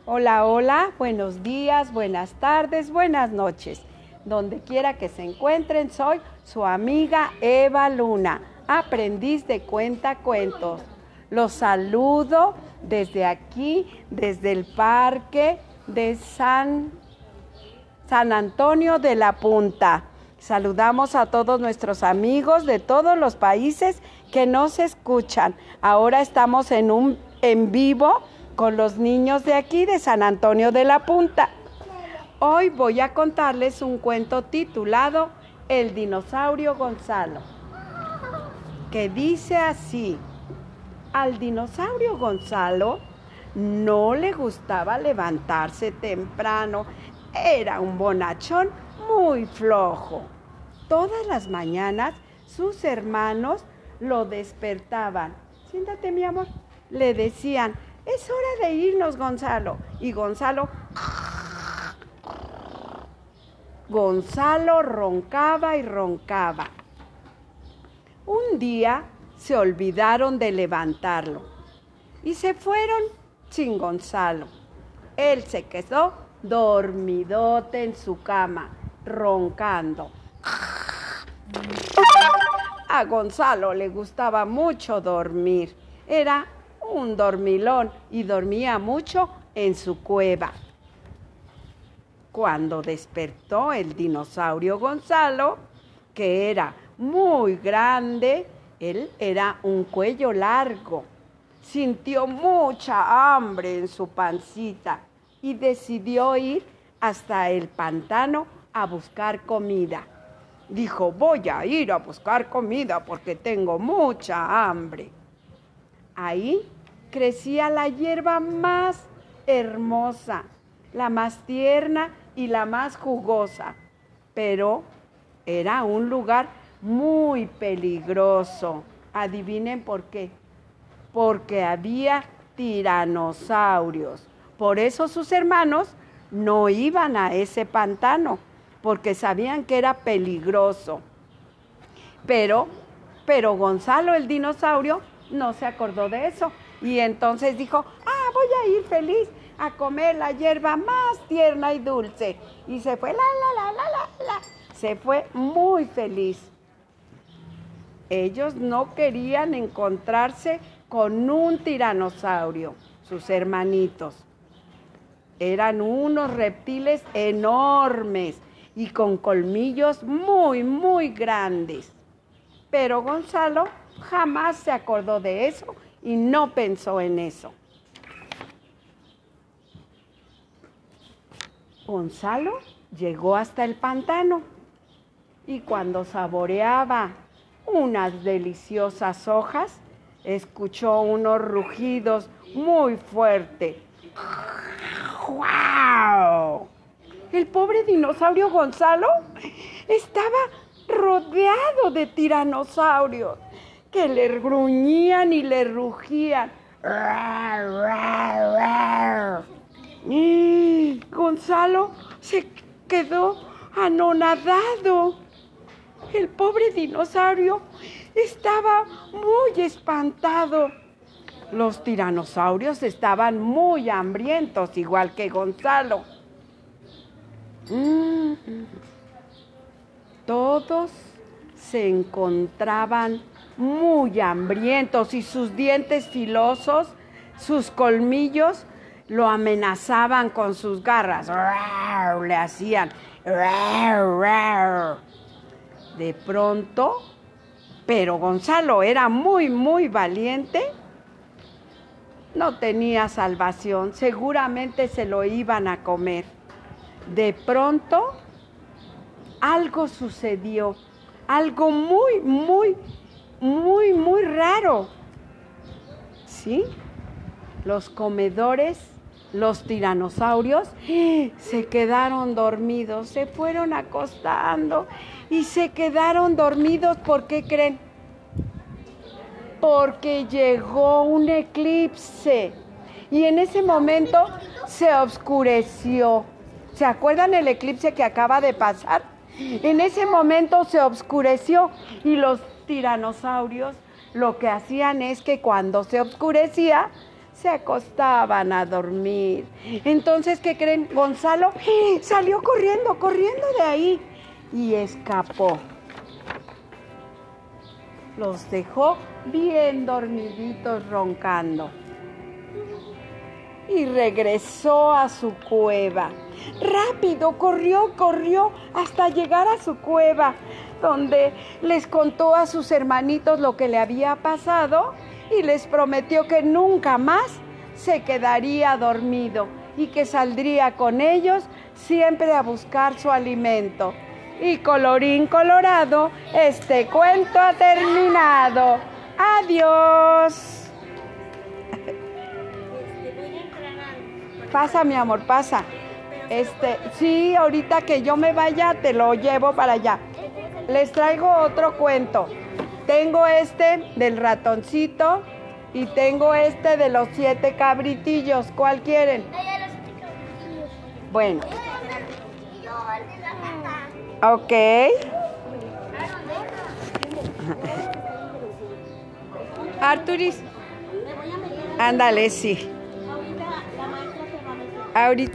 Hola, hola, buenos días, buenas tardes, buenas noches. Donde quiera que se encuentren, soy su amiga Eva Luna, aprendiz de cuentacuentos. Los saludo desde aquí, desde el parque de San Antonio de la Punta. Saludamos a todos nuestros amigos de todos los países que nos escuchan. Ahora estamos en vivo con los niños de aquí de San Antonio de la Punta. Hoy voy a contarles un cuento titulado El dinosaurio Gonzalo, que dice así: al dinosaurio Gonzalo no le gustaba levantarse temprano. Era un bonachón muy flojo. Todas las mañanas sus hermanos lo despertaban. Siéntate, mi amor. Le decían: es hora de irnos, Gonzalo. Y Gonzalo roncaba y roncaba. Un día se olvidaron de levantarlo y se fueron sin Gonzalo. Él se quedó dormidote en su cama, roncando. A Gonzalo le gustaba mucho dormir. Era un dormilón y dormía mucho en su cueva. Cuando despertó el dinosaurio Gonzalo, que era muy grande, él era un cuello largo, sintió mucha hambre en su pancita y decidió ir hasta el pantano a buscar comida. Dijo: voy a ir a buscar comida porque tengo mucha hambre. Ahí crecía la hierba más hermosa, la más tierna y la más jugosa, pero era un lugar muy peligroso. Adivinen por qué. Porque había tiranosaurios. Por eso sus hermanos no iban a ese pantano, porque sabían que era peligroso. Pero Gonzalo, el dinosaurio, no se acordó de eso. Y entonces dijo: voy a ir feliz a comer la hierba más tierna y dulce. Y se fue, se fue muy feliz. Ellos no querían encontrarse con un tiranosaurio, sus hermanitos. Eran unos reptiles enormes y con colmillos muy, muy grandes. Pero Gonzalo jamás se acordó de eso y no pensó en eso. Gonzalo llegó hasta el pantano y cuando saboreaba unas deliciosas hojas, escuchó unos rugidos muy fuertes. ¡Guau! El pobre dinosaurio Gonzalo estaba rodeado de tiranosaurios que le gruñían y le rugían. Gonzalo se quedó anonadado. El pobre dinosaurio estaba muy espantado. Los tiranosaurios estaban muy hambrientos, igual que Gonzalo. Todos se encontraban muy hambrientos y sus dientes filosos, sus colmillos, lo amenazaban con sus garras. Le hacían. De pronto, pero Gonzalo era muy, muy valiente. No tenía salvación, seguramente se lo iban a comer. De pronto, algo sucedió, algo muy, muy, muy, muy raro. ¿Sí? Los comedores, los tiranosaurios, se quedaron dormidos, se fueron acostando y se quedaron dormidos. ¿Por qué creen? Porque llegó un eclipse y en ese momento se oscureció. ¿Se acuerdan el eclipse que acaba de pasar? En ese momento se oscureció y los tiranosaurios lo que hacían es que cuando se oscurecía se acostaban a dormir. Entonces, ¿qué creen? Gonzalo salió corriendo de ahí y escapó. Los dejó bien dormiditos roncando. Y regresó a su cueva. Rápido, corrió hasta llegar a su cueva, donde les contó a sus hermanitos lo que le había pasado y les prometió que nunca más se quedaría dormido y que saldría con ellos siempre a buscar su alimento. Y colorín colorado, este cuento ha terminado. Adiós. Pasa, mi amor, pasa. Sí, ahorita que yo me vaya, te lo llevo para allá. Les traigo otro cuento. Tengo este del ratoncito y tengo este de los 7 cabritillos. ¿Cuál quieren? Bueno. Ok. Arturis. Ándale, sí. Ahorita